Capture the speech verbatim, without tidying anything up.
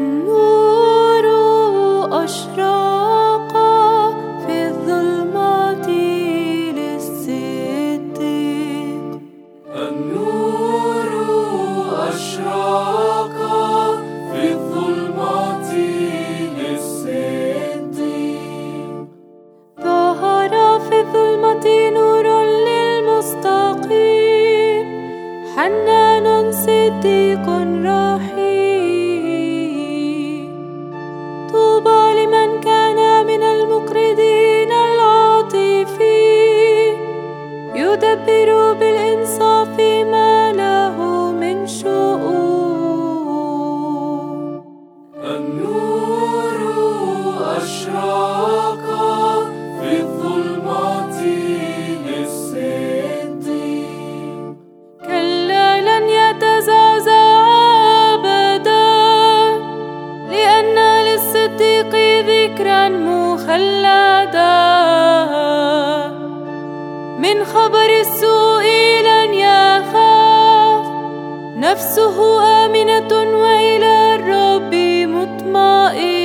النور أشرق في الظلمات للصديق. النور أشرق في الظلمات للصديق. ظهر في الظلمة نور للمستقيم، حنان صديق رحيم. طوبى لمن كان من المقرضين العاطفين، يدبر بالإنصاف ما له من شؤون. النور أشرق في الظلمات للصديق. كلا لن يتزعزع أبدا، لأن للصديق ذكرا مخلدا. من خبر السوء لن يخاف، نفسه آمنة وإلى الرب مطمئنة.